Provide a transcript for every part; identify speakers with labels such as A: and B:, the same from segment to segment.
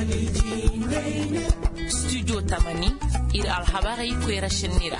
A: studio tamani ira alhabari kwera shinira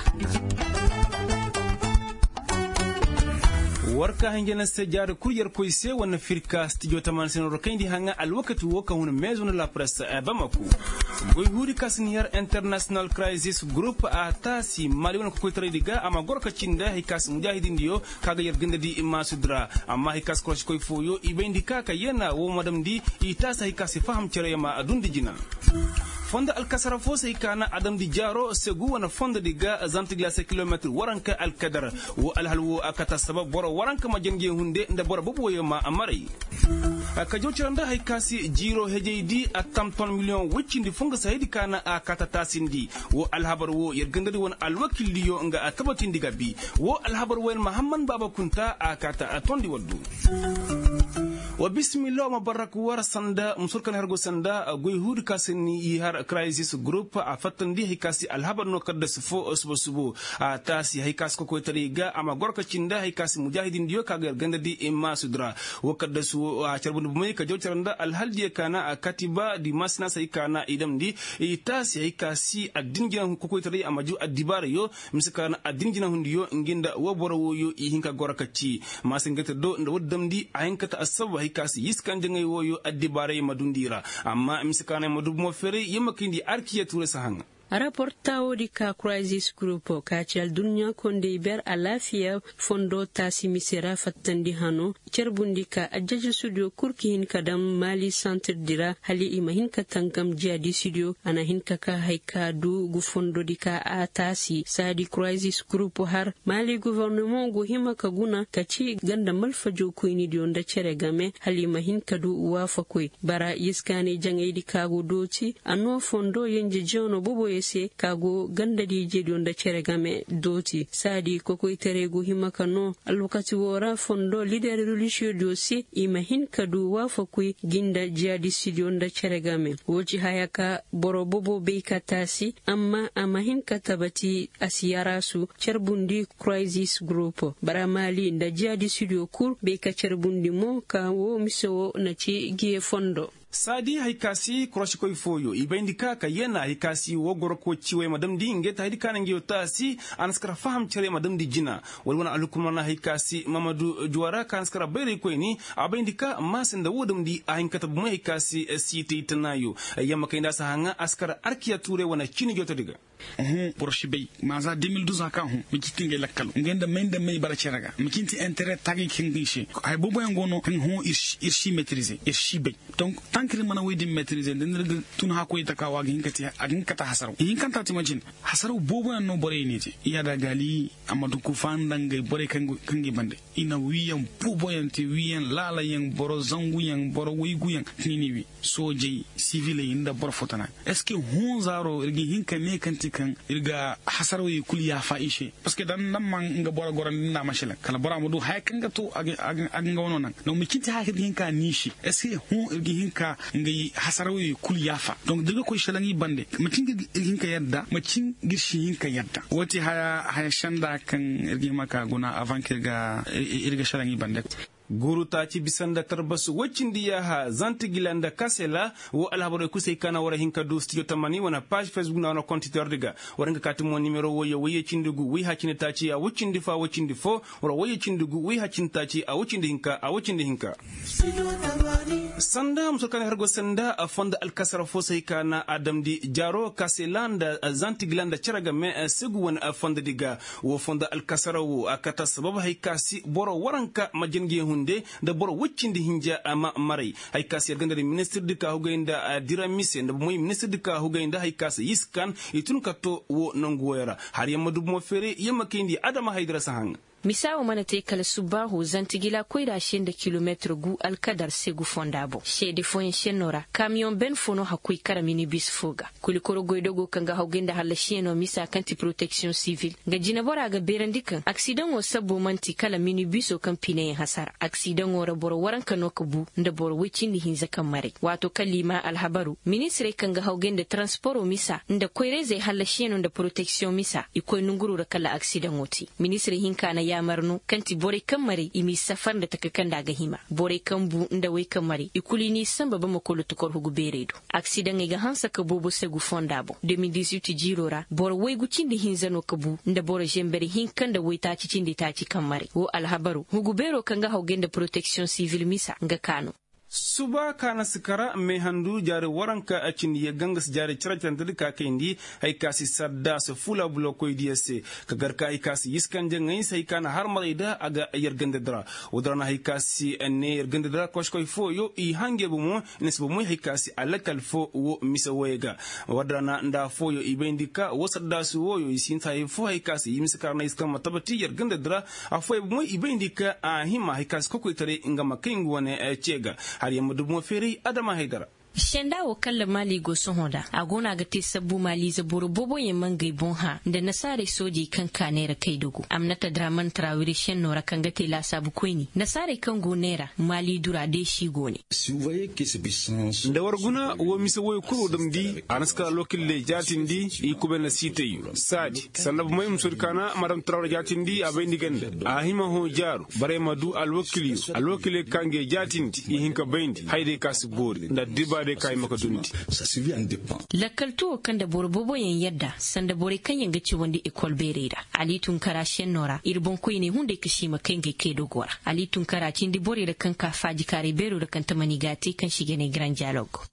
B: warka hangena sejar kuryar koise wannan firka studio taman senor kandi hanga alwakati woka hun maison la presse bamako goy hudi kasniyar international crisis group atasi mali won ko tare diga ama gorka cinda hikas mujahidin dio kaga yergenda di masudra amma hikas ko koy foyo ibendi kaka yana wo madam di itasa hikas faham cere ma adundi jina fonda alkasara fosa ikana adam di jaro segu wana fonda diga zantigla se kilometer waranka alkadar wo alhalwo akata sabab boro waranka majengi hunde nda boro bobo yoma amari ka jociranda hay kasi jiro hejeydi atam ton million wuccindi funga sayidi kana akata tasindi wo alhabar wo yergandadi won alwakil liyo nga atabatindi gabi wo alhabar wo muhammad baba kunta akata atondi waddu wa bismillah ma barak war sanda musulkan hergo sanda goy hud kasni ihar crisis group afatandi hikasi alhabar no kaddas fo osbo tasi hikas ko tariga ama gorka cinda hikasi mujahidin dio kaga gandadi imma sudra wa kaddas charbun bumay ka jawcaranda alhalji kana katiba di masna sai kana idam di tasi hikasi addinjina ko tari amaju adibare yo miskana addinjina hundiyo nginda wo boro yo hinka gorka ci masingata do ndo woddam di ayinkata asaba kasi yiskan jangay woyo addibare madundira amma imsikane madu mo fere yemakindi arkiya ture sahanga
C: Rapportao di ka crisis group ka cial dunya konde ber alafiya fondo tasi misera fatandi hano cerbundi ka ajaji studio kurki hin kadam mali centre dira hali ima hin ka tangam jadi studio ana hin ka haika du gu fondo di ka atasi sadi crisis group har mali gouvernement go hima ka guna ka ci ganda malfajo ko ni di onda cere game hali ima hin ka du wafa koy bara yiskane jangay di ka go doci anno fondo yenje jono bobo se kago ganda di jedi onda cere game doti sadi koko iterego himakano alwakati wora fondo leader religieux dosi imahin kadu wafa kui ginda jadi sidi onda cere game woji hayaka borobobo beikatasi amma amahin katabati asiyarasu cerbundi crisis group baramali nda jadi studio kur beika cerbundi mo ka wo miso na ci gie fondo
B: sadi haikasi kroshiko ifoyo ibendika ka yena haikasi wogoro ko ciwe madam di ngeta hidika nangiyo tasi anaskara faham chere madam di jina walwana alukumana haikasi mamadu juara ka anaskara bere ko ni abendika masinda wodam di ahinkata bu haikasi siti tanayo yamma kainda sahanga askara arkiya ture wana chini jota diga
D: porshibey maza 2012 ka mikitinge lakkalo ngenda mende may bara cheraga mikinti intérêt tagi kingishi ay bobo ngono kan irshi maîtriser irshi bay donc tankri mana wedi maîtriser den tun ha ko itaka wagi hinkati agin kata hasaru hinkanta timajin hasaru bobo no bore niti yada gali amadu kufanda ngay bore kangi bande ina wiyan bobo yanti wiyan lala yang boro zangu yang boro wigu yang nini soje civil inda boro fotana est-ce que zaro irgi hinka me kanti kan irga hasarwi kul ya faishe parce que dan nan man nga bora goran na mashila kala bora mudu hay kan ga to agin ga wonon no mi kinti ha hinka nishi est-ce que irgi hinka ngai hasarwi kul ya fa donc daga ko shalangi bande mi kinga hinka yadda mi kin girshi hinka yadda wati haya shanda kan irgi maka guna avant kirga irga shalangi bande
B: guru ta ci bisanda tarbasu wacin diya ha zanti gilanda kasela wo alhabaro kusai kana wara hinka do studio tamani wana page facebook na wana konti tordiga wara ngakati mo numero woye cindugu wi hakine ta ci a wacin difa wacin difo wara woye cindugu wi hakine ta ci a wacin hinka sanda musukana hergo sanda a fonda alkasara fosai kana adam di jaro kaselanda zanti gilanda charaga me segu wana fonda diga wo fonda alkasara wo akata sababu haikasi boro waranka majengi da boro wuccindi hinja ama marai hay kasi gandari ministre de ka hugayda dira mise da moy ministre de ka hugayda hay kasi yiskan itun kato wo nongoyara har yamma dub mo fere yamma kindi adama haydra sahang
A: misawo mana te kala subahu zantigila koida shende kilometre gu alkadar segu fondabo shede foyen shenora camion ben fono hakui kara minibus foga kulikoro goidogo kanga hawgenda halla sheno misa kanti protection civile ga jinabora ga berandikan accident o sabbo manti kala minibus o kampine hasara accident o raboro waranka nokabu nda boro wicindi hinza kamare wato kalima alhabaru ministre kanga hawgenda transport o misa nda koireze halla sheno nda protection misa ikoy nunguru kala accident oti ministre hinkana ya marnu kanti bore kan mari imi safar da takakan daga hima bore kan bu inda wai kan mari ikuli ni samba ba makolo tukor hugu beredo accident ga hansa ka bobo segu fondabo 2018 jirora bor wai gucin da hinzano kabu inda bor jembere hinkan da wai ta cicin da ta ci kan mari wo alhabaru hugu bero kan ga haugen da protection civil misa ga Kano
B: suba kana sikara me handu jare waranka acin ya gangas jare ciratan ka kendi hay kasi sadda su fula bloko idiyase ka garka hay kasi yiskan jangai sai kana har marida aga yergande dra udrana hay kasi enne yergande dra koshkoy fo yo I hange bumo nesbo mo hay kasi alakal fo wo misawega wadrana nda fo yo ibendika wo sadda su wo yo isinta hay fo hay kasi yimsikar na iskan matabati yergande dra afo mo ibendika a hima hay kasi kokoi tare ingama kingu wane chega har yamma dubu fere Adama Haidara
A: shenda wo kala mali go sohoda agona ga te sabbu mali za boro bobo ye mangai bonha da nasare soji kan kanera kai dogo amnata draman trawiri shen nora kan ga te la sabu koini nasare kan go nera mali dura de shi gone
B: da warguna wo misa wo kuro damdi anaska lokil le jatindi I kubena site yu sadi sanab moy msurkana madam trawra jatindi abendi ganda ahima ho jaru bare madu alwakili kange jatindi I hinka bendi haide kasu bori da diba de kai maka dundi
A: lakalto kan da borbobo yan yadda sanda bore kan yanga ci wanda ikol bereda ali tun kara shen nora irbon koy ne hunde kishi makan ge ke dogora ali tun kara cin di bore da kan ka faji kare bero da kan tamani gati kan shige ne grand dialogue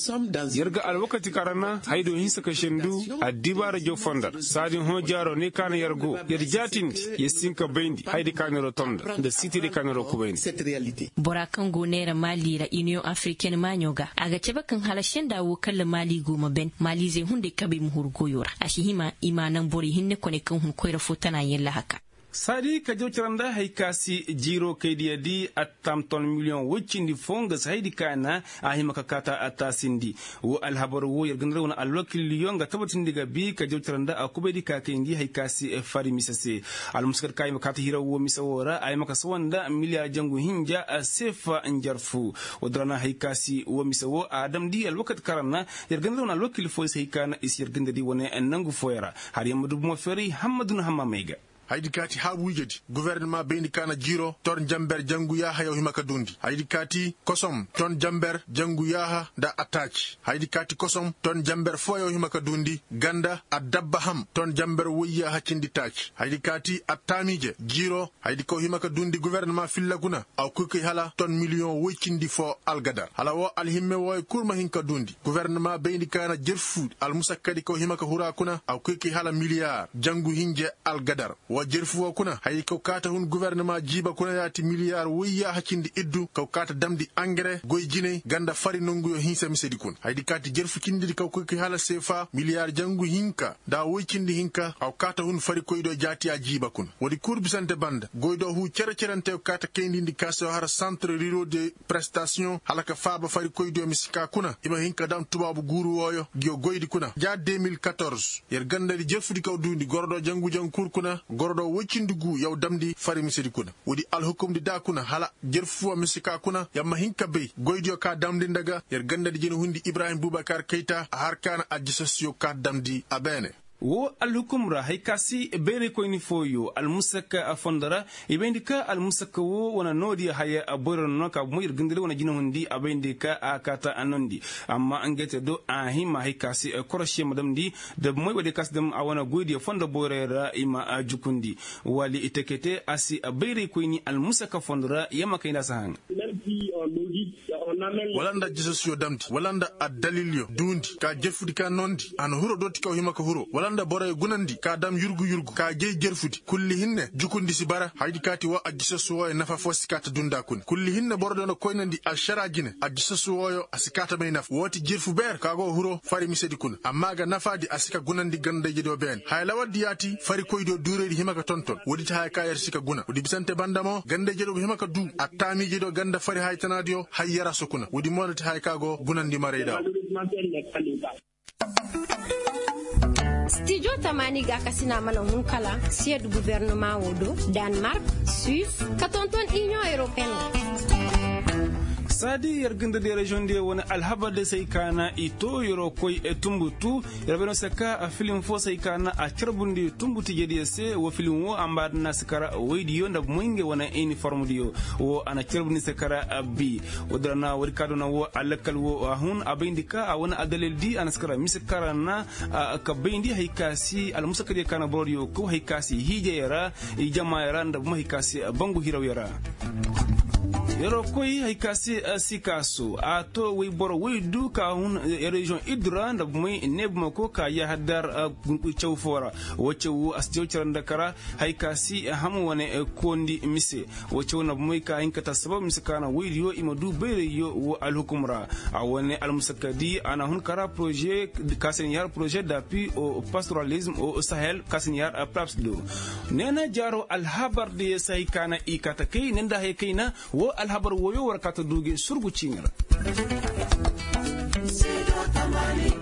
B: yarga alwakati karana haido hin saka shendu adibara jo fondar sadin ho jaro ne kana yargo yarjatin yesinka bendi haidi kana rotonda da city de kana rokubendi
A: bora kan go nera mali ra union africaine manyoga aga ceba kan halashen dawo kalla mali goma ben mali zai hunde kabe muhur goyora ashihima imanan bori hinne kone kan hun koira fotana yella haka
B: sadi ka jawtiranda hay kasi jiro kaydi di atam ton million wuccindi fonga saydi kana ahima ka kata atasindi wo alhabar wo yergandra wona alwakil yonga tabatindi ga bi ka jawtiranda akubedi ka kendi hay kasi fari misase almuskar kay makata hira wo misawora ay maka sawanda miliyar jangu hinja sefa njarfu wodrana hay kasi wo misawo adam di alwakat karanna yergandra wona alwakil fo say kana is yergandra di wona nangu foyara har yamdu mo feri hamadun hammamega
E: haydi kati ha wujedi gouvernement bendi kana jiro ton jamber jangu yaha yaw himaka dundi haydi kati kosom ton jamber jangu yaha da attaque haydi kati kosom ton jamber fo yaw himaka dundi ganda adabba ham ton jamber woyya haccindi taci haydi kati attamije jiro haydi ko himaka dundi gouvernement fillaguna aw kuki hala ton million woccindi fo algadar hala wo alhimme wo kurma hinka dundi gouvernement bendi kana jerfu almusakkadi ko himaka hurakuna aw kuki hala milliard jangu hinje algadar wa jerfu kuna hay ko kata hun gouvernement jiba kuna yati milliard wiya hakindi iddu ko kata damdi engrais goyjine ganda fari nongu yo hinsa misedi kun haydi kati jerfu kindi ko ko hala sefa milliard jangu hinka da woykindi hinka aw kata hun fari koydo jati a jiba kun wodi kurbisante banda goydo hu cercerante kata kendi ndi kaso har centre rural de prestation halaka faba fari koydo misika kuna ima hinka dam tubabu guru woyo gyo goydi kuna ja 2014 yer ganda di jerfu di ko dundi gordo jangu jangur kuna gordo wocindugu yaw damdi fari misedi kuna wodi alhukum di da kuna hala jerfu misika kuna yamma hinka be goydio ka damdi ndaga yer ganda di jeni hundi Ibrahim Boubacar Keita har kana ajisasio ka damdi abene
B: wo alhukumra hay kasi bere ko ni foyo almusaka afondara ibendika almusaka wo wana nodi haya aboro noka moyir gindele wana jina hundi abendika akata anondi amma angete do ahima hay kasi koroshe madam di de moy wade kasdam awana godi fonda borera ima ajukundi wali itekete asi bere ko ni almusaka fondara yama kayna sahan
E: walanda jisasio damdi walanda adalilio dundi ka jefudi ka nondi an huro doti ka hima ka huro walanda boray gunandi ka dam yurgu ka jey jerfudi kulli hinne jukundi si bara haydi kati wa ajisasio nafa fosikata dunda kun kulli hinne bordo no koynandi al sharajine ajisasio asikata may naf woti jerfu ber ka go huro fari misedi kun amma ga nafadi asika gunandi ganda jedo ben hayla waddi yati fari koydo duredi hima ka tonton wodi ta ka yer sika guna wodi bisante bandamo ganda jedo hima ka du attami jedo ganda fari haytanadio hayyara sukuna wodi modati hay kago gunandi mareyda
F: Studio Tamani ga kasina mana hunkala sied gouvernement wodo Denmark Suisse katonton Union Européenne
B: sadi yarginda de region de wona alhaba de sai kana ito yoro koy e tumbutu yarbeno saka a film fo sai kana a charbundi tumbuti jedi se wo film wo ambad na sakara waydi yo ndab moynge wona uniforme dio wo ana charbundi sakara bi wodrana wari kado na wo alakal wo hun abindika a wona adalel di ana sakara miskara na ka bindi haykasi al musakari kana boryo ko haykasi hije yara jama yara ndab mo haykasi bangu hiraw yara yoro koy haykasi sikaso ato wi boro wi du ka hun region idra ndab moy nebma ko ka ya hadar chawfora wace wu asjo charanda kara haykasi hamu wane kondi mise wace wona moy ka hinkata sabab miskana wi yo imadu bere yo wo al hukumra awane al musakadi ana hun kara projet kasen yar projet d'appui au pastoralisme au Sahel kasen yar plapsdo nena jaro al habar de saykana ikata kay nenda haykaina wo alhabar woyo warkata duge surgu cingira